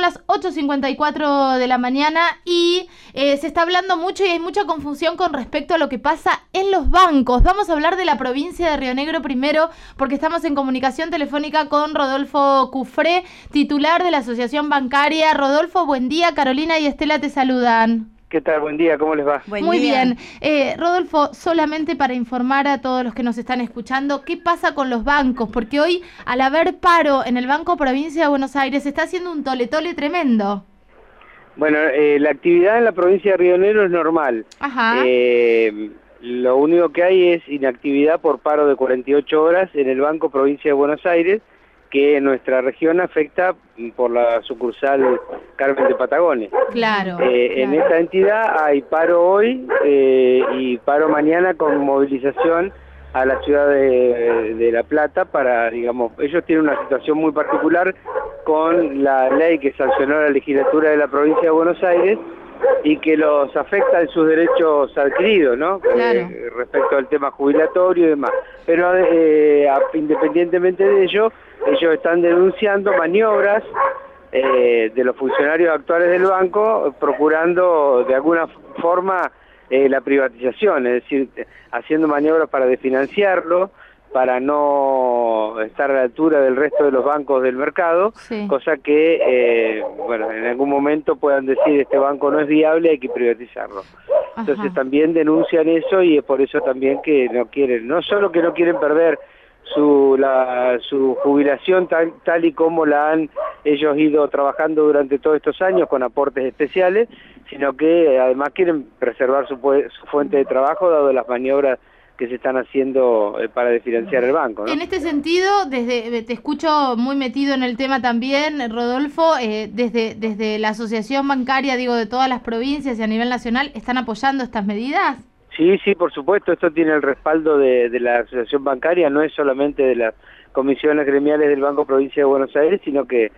las 8:54 de la mañana y se está hablando mucho y hay mucha confusión con respecto a lo que pasa en los bancos. Vamos a hablar de la provincia de Río Negro primero porque estamos en comunicación telefónica con Rodolfo Cufré, titular de la Asociación Bancaria. Rodolfo, buen día. Carolina y Estela te saludan. ¿Qué tal? Buen día, ¿cómo les va? Muy bien. Rodolfo, solamente para informar a todos los que nos están escuchando, ¿qué pasa con los bancos? Porque hoy, al haber paro en el Banco Provincia de Buenos Aires, se está haciendo un tole-tole tremendo. Bueno, la actividad en la provincia de Río Negro es normal. Ajá. Lo único que hay es inactividad por paro de 48 horas en el Banco Provincia de Buenos Aires, que en nuestra región afecta por la sucursal Carmen de Patagones. Claro. En esta entidad hay paro hoy y paro mañana con movilización a la ciudad de La Plata para, digamos, ellos tienen una situación muy particular con la ley que sancionó la legislatura de la provincia de Buenos Aires y que los afecta en sus derechos adquiridos, ¿no? Claro. Respecto al tema jubilatorio y demás. Pero independientemente de ello, ellos están denunciando maniobras de los funcionarios actuales del banco, procurando de alguna forma la privatización, es decir, haciendo maniobras para desfinanciarlo, para no estar a la altura del resto de los bancos del mercado, sí. Cosa que, bueno, en algún momento puedan decir este banco no es viable, hay que privatizarlo. Ajá. Entonces también denuncian eso y es por eso también que no quieren, no solo que no quieren perder su jubilación tal y como la han ellos ido trabajando durante todos estos años con aportes especiales, sino que además quieren preservar su fuente de trabajo dado las maniobras que se están haciendo para desfinanciar el banco, ¿no? En este sentido, te escucho muy metido en el tema también, Rodolfo, desde la asociación bancaria, digo, de todas las provincias y a nivel nacional, ¿están apoyando estas medidas? Sí, por supuesto, esto tiene el respaldo de la asociación bancaria, no es solamente de las comisiones gremiales del Banco Provincia de Buenos Aires, sino que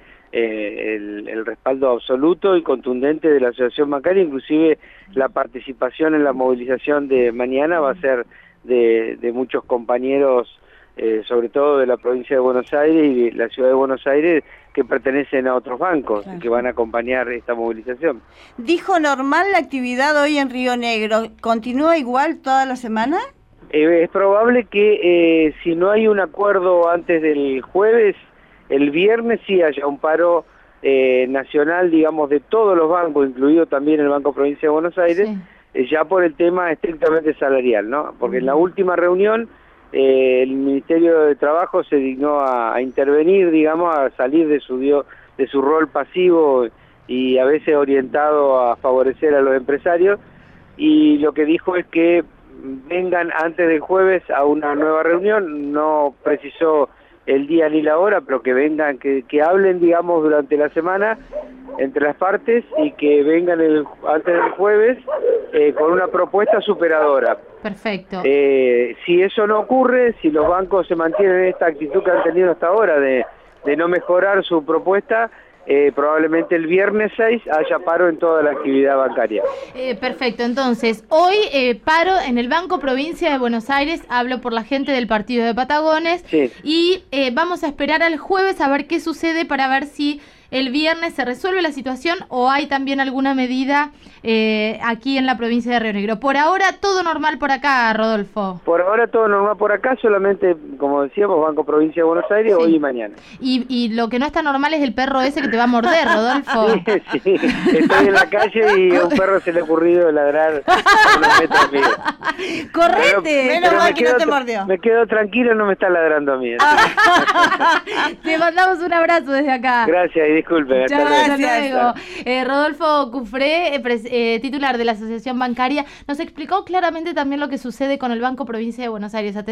el respaldo absoluto y contundente de la asociación bancaria, inclusive la participación en la movilización de mañana va a ser de muchos compañeros, sobre todo de la provincia de Buenos Aires y de la ciudad de Buenos Aires, que pertenecen a otros bancos, claro, y que van a acompañar esta movilización. Dijo normal la actividad hoy en Río Negro, ¿continúa igual toda la semana? Es probable que si no hay un acuerdo antes del jueves, el viernes sí haya un paro nacional, digamos, de todos los bancos, incluido también el Banco Provincia de Buenos Aires, sí. Ya por el tema estrictamente salarial, ¿no? Porque en la última reunión el Ministerio de Trabajo se dignó a intervenir, digamos, a salir de su rol pasivo y a veces orientado a favorecer a los empresarios, y lo que dijo es que vengan antes del jueves a una nueva reunión, no precisó el día ni la hora, pero que vengan, que hablen, digamos, durante la semana entre las partes y que vengan antes del jueves con una propuesta superadora. Perfecto. Si eso no ocurre, si los bancos se mantienen en esta actitud que han tenido hasta ahora de no mejorar su propuesta, probablemente el viernes 6 haya paro en toda la actividad bancaria. Perfecto, entonces, hoy paro en el Banco Provincia de Buenos Aires, hablo por la gente del partido de Patagones, sí. Y vamos a esperar al jueves a ver qué sucede para ver si el viernes se resuelve la situación o hay también alguna medida aquí en la provincia de Río Negro. Por ahora todo normal por acá, Rodolfo. Por ahora todo normal por acá, solamente, como decíamos, Banco Provincia de Buenos Aires, sí. Hoy y mañana. Y lo que no está normal es el perro ese que te va a morder, Rodolfo. Sí, estoy en la calle y a un perro se le ha ocurrido ladrar a unos metros míos. ¡Correte! Menos mal que no te mordió. Me quedo tranquilo, no me está ladrando a mí. Te mandamos un abrazo desde acá. Gracias y disculpen. Hasta luego. Rodolfo Cufré, titular de la Asociación Bancaria, nos explicó claramente también lo que sucede con el Banco Provincia de Buenos Aires.